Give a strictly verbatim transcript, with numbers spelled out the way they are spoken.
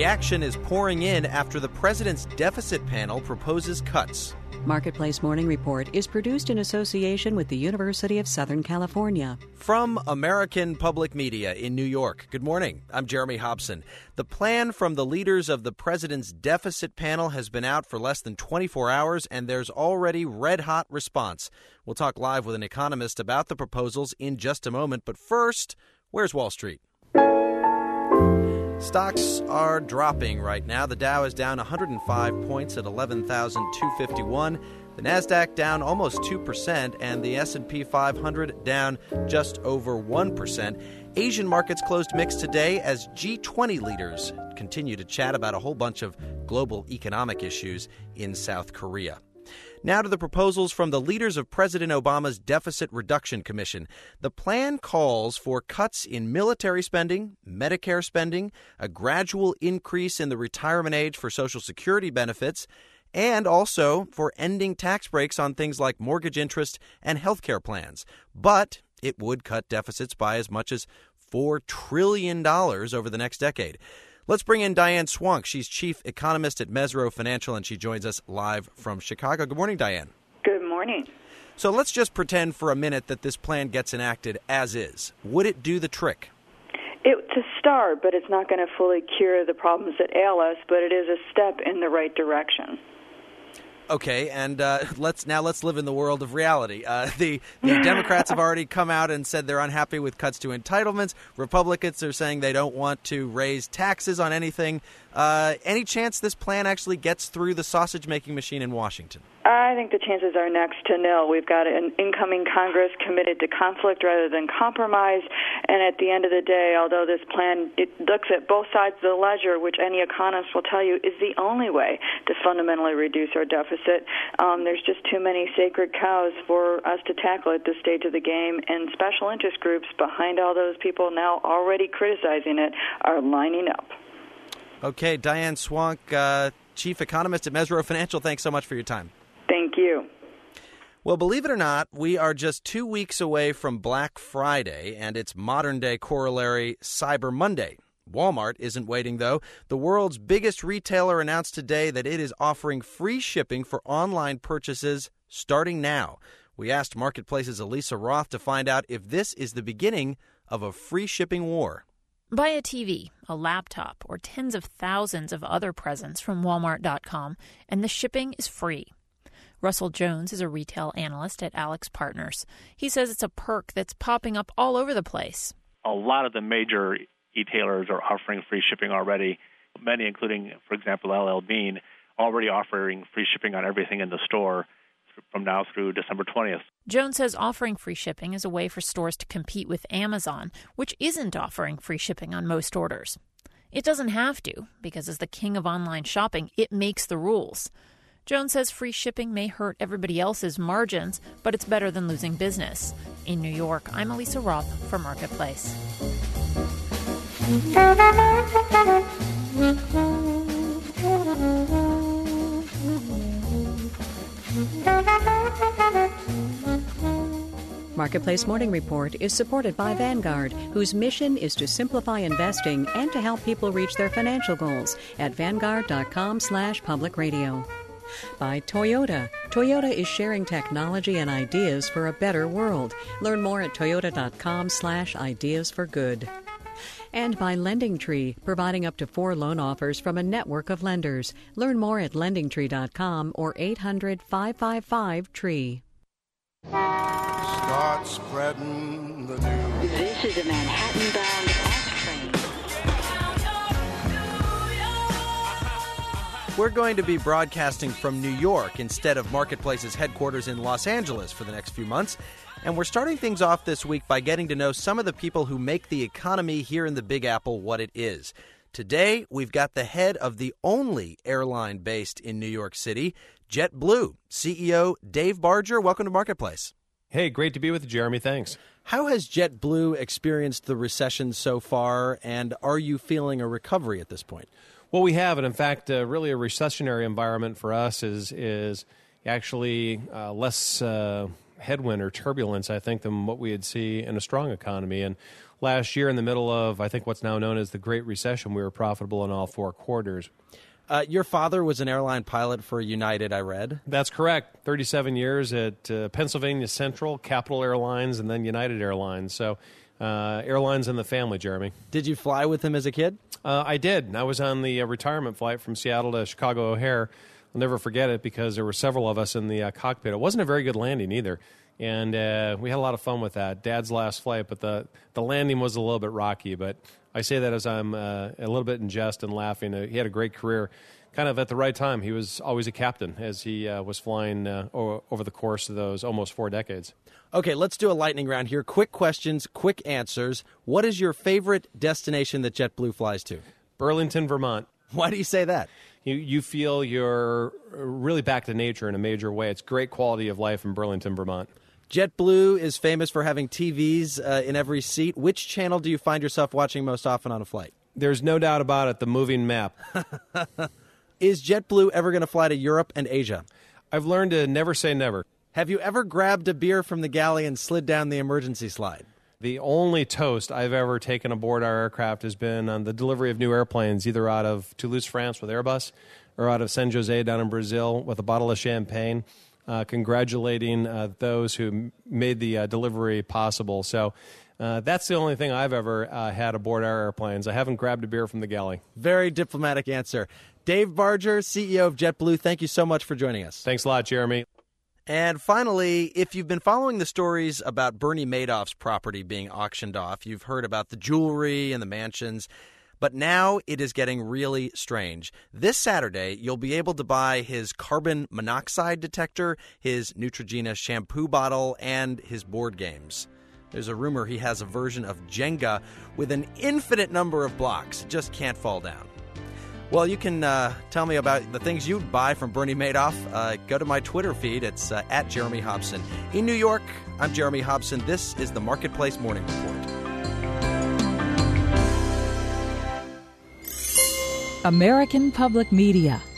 Reaction is pouring in after the president's deficit panel proposes cuts. Marketplace Morning Report is produced in association with the University of Southern California. From American Public Media in New York, good morning. I'm Jeremy Hobson. The plan from the leaders of the president's deficit panel has been out for less than twenty-four hours, and there's already red-hot response. We'll talk live with an economist about the proposals in just a moment. But first, where's Wall Street? Stocks are dropping right now. The Dow is down one hundred five points at eleven thousand two hundred fifty-one. The Nasdaq down almost two percent, and the S and P five hundred down just over one percent. Asian markets closed mixed today as G twenty leaders continue to chat about a whole bunch of global economic issues in South Korea. Now to the proposals from the leaders of President Obama's Deficit Reduction Commission. The plan calls for cuts in military spending, Medicare spending, a gradual increase in the retirement age for Social Security benefits, and also for ending tax breaks on things like mortgage interest and health care plans. But it would cut deficits by as much as four trillion dollars over the next decade. Let's bring in Diane Swonk. She's chief economist at Mesirow Financial, and she joins us live from Chicago. Good morning, Diane. Good morning. So let's just pretend for a minute that this plan gets enacted as is. Would it do the trick? It's a start, but it's not going to fully cure the problems that ail us, but it is a step in the right direction. Okay, and uh, let's now let's live in the world of reality. Uh, the, the Democrats have already come out and said they're unhappy with cuts to entitlements. Republicans are saying they don't want to raise taxes on anything. Uh, any chance this plan actually gets through the sausage-making machine in Washington? I think the chances are next to nil. We've got an incoming Congress committed to conflict rather than compromise, and at the end of the day, although this plan it looks at both sides of the ledger, which any economist will tell you is the only way to fundamentally reduce our deficit, um, there's just too many sacred cows for us to tackle at this stage of the game, and special interest groups behind all those people now already criticizing it are lining up. Okay, Diane Swonk, uh, chief economist at Mesirow Financial, thanks so much for your time. Thank you. Well, believe it or not, we are just two weeks away from Black Friday and its modern-day corollary, Cyber Monday. Walmart isn't waiting, though. The world's biggest retailer announced today that it is offering free shipping for online purchases starting now. We asked Marketplace's Elisa Roth to find out if this is the beginning of a free shipping war. Buy a T V, a laptop, or tens of thousands of other presents from Walmart dot com, and the shipping is free. Russell Jones is a retail analyst at Alex Partners. He says it's a perk that's popping up all over the place. A lot of the major e-tailers are offering free shipping already, many including, for example, L L Bean, already offering free shipping on everything in the store from now through December twentieth. Jones says offering free shipping is a way for stores to compete with Amazon, which isn't offering free shipping on most orders. It doesn't have to, because as the king of online shopping, it makes the rules. Jones says free shipping may hurt everybody else's margins, but it's better than losing business. In New York, I'm Elisa Roth for Marketplace. Marketplace Morning Report is supported by Vanguard, whose mission is to simplify investing and to help people reach their financial goals at vanguard dot com slash public radio. By Toyota. Toyota is sharing technology and ideas for a better world. Learn more at toyota dot com slash ideas for good. And by Lending Tree, providing up to four loan offers from a network of lenders. Learn more at lending tree dot com or eight hundred, five five five, T R E E. Start spreading the news. This is a Manhattan-bound F train. We're going to be broadcasting from New York instead of Marketplace's headquarters in Los Angeles for the next few months. And we're starting things off this week by getting to know some of the people who make the economy here in the Big Apple what it is. Today, we've got the head of the only airline based in New York City, JetBlue, C E O Dave Barger. Welcome to Marketplace. Hey, great to be with you, Jeremy. Thanks. How has JetBlue experienced the recession so far, and are you feeling a recovery at this point? Well, we have, and in fact, uh, really a recessionary environment for us is is actually uh, less uh, headwind or turbulence, I think, than what we would see in a strong economy. And last year in the middle of, I think, what's now known as the Great Recession, we were profitable in all four quarters. Uh, your father was an airline pilot for United, I read. That's correct. thirty-seven years at uh, Pennsylvania Central, Capital Airlines, and then United Airlines. So uh, airlines in the family, Jeremy. Did you fly with him as a kid? Uh, I did. I was on the uh, retirement flight from Seattle to Chicago O'Hare. I'll never forget it because there were several of us in the uh, cockpit. It wasn't a very good landing either. And uh, we had a lot of fun with that. Dad's last flight, but the, the landing was a little bit rocky. But I say that as I'm uh, a little bit in jest and laughing. Uh, he had a great career, kind of at the right time. He was always a captain as he uh, was flying uh, o- over the course of those almost four decades. Okay, let's do a lightning round here. Quick questions, quick answers. What is your favorite destination that JetBlue flies to? Burlington, Vermont. Why do you say that? You, you feel you're really back to nature in a major way. It's great quality of life in Burlington, Vermont. JetBlue is famous for having T Vs uh, in every seat. Which channel do you find yourself watching most often on a flight? There's no doubt about it, the moving map. Is JetBlue ever going to fly to Europe and Asia? I've learned to never say never. Have you ever grabbed a beer from the galley and slid down the emergency slide? The only toast I've ever taken aboard our aircraft has been on the delivery of new airplanes, either out of Toulouse, France with Airbus, or out of San Jose down in Brazil with a bottle of champagne, uh, congratulating uh, those who made the uh, delivery possible. So uh, that's the only thing I've ever uh, had aboard our airplanes. I haven't grabbed a beer from the galley. Very diplomatic answer. Dave Barger, C E O of JetBlue, thank you so much for joining us. Thanks a lot, Jeremy. And finally, if you've been following the stories about Bernie Madoff's property being auctioned off, you've heard about the jewelry and the mansions. But now it is getting really strange. This Saturday, you'll be able to buy his carbon monoxide detector, his Neutrogena shampoo bottle, and his board games. There's a rumor he has a version of Jenga with an infinite number of blocks. It just can't fall down. Well, you can uh, tell me about the things you'd buy from Bernie Madoff. Uh, go to my Twitter feed. It's uh, at Jeremy Hobson. In New York, I'm Jeremy Hobson. This is the Marketplace Morning Report. American Public Media